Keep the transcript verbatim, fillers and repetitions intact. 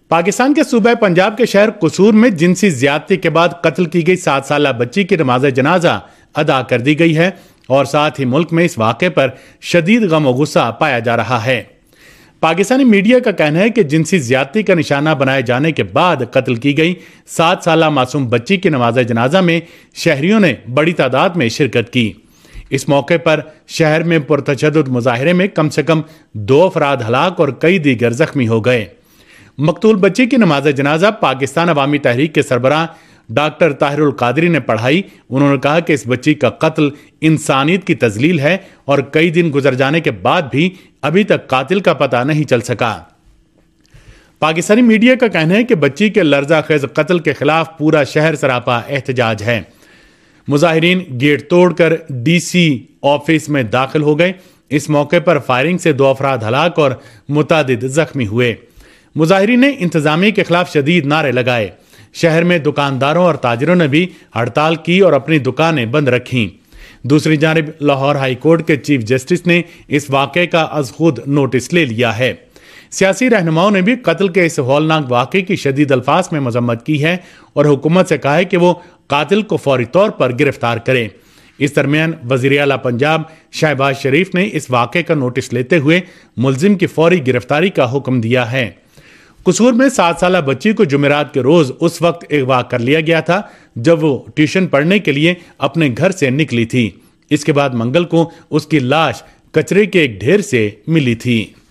पाकिस्तान के सूबे पंजाब के शहर कसूर में जिनसी ज्यादती के बाद कत्ल की गई सात साल बच्ची की नमाज जनाजा अदा कर दी गई है और साथ ही मुल्क में इस वाक़े पर शदीद गम और गुस्सा पाया जा रहा है। पाकिस्तानी मीडिया का कहना है कि जिनसी ज्यादती का निशाना बनाए जाने के बाद कत्ल की गई सात साल मासूम बच्ची की नमाज जनाजा में शहरियों ने बड़ी तादाद में शिरकत की। इस मौके पर शहर में पुरतशद्दुद मुजाहिरे में कम से कम दो अफराद हलाक और कई दीगर जख्मी हो गए। मकतूल बच्ची की नमाज जनाजा पाकिस्तान अवामी तहरीक के सरबराह डॉक्टर ताहिरुल कादरी ने पढ़ाई। उन्होंने कहा कि इस बच्ची का कत्ल इंसानियत की तजलील है और कई दिन गुजर जाने के बाद भी अभी तक कातिल का पता नहीं चल सका। पाकिस्तानी मीडिया का कहना है कि बच्ची के लर्जा खेज कत्ल के खिलाफ पूरा शहर सरापा एहतजाज है। मुजाहिरीन गेट तोड़कर डीसी ऑफिस में दाखिल हो गए। इस मौके पर फायरिंग से दो अफराद हलाक और मुतादिद जख्मी हुए। मुजाहिरीन ने इंतजामिया के खिलाफ शदीद नारे लगाए। शहर में दुकानदारों और ताजिरों ने भी हड़ताल की और अपनी दुकानें बंद रखीं। दूसरी जानिब लाहौर हाई कोर्ट के चीफ जस्टिस ने इस वाक़े का अज खुद नोटिस ले लिया है। सियासी रहनुमाओं ने भी कत्ल के इस हौलनाक वाक़े की शदीद अल्फाज में मजम्मत की है और हुकूमत से कहा है कि वो कातिल को फौरी तौर पर गिरफ्तार करे। इस दरमियान वज़ीर आला पंजाब शहबाज शरीफ ने इस वाक़े का नोटिस लेते हुए मुलजिम की फौरी गिरफ्तारी का हुक्म दिया है। कसूर में सात साल बच्ची को जुमेरात के रोज उस वक्त अगवा कर लिया गया था जब वो ट्यूशन पढ़ने के लिए अपने घर से निकली थी। इसके बाद मंगल को उसकी लाश कचरे के एक ढेर से मिली थी।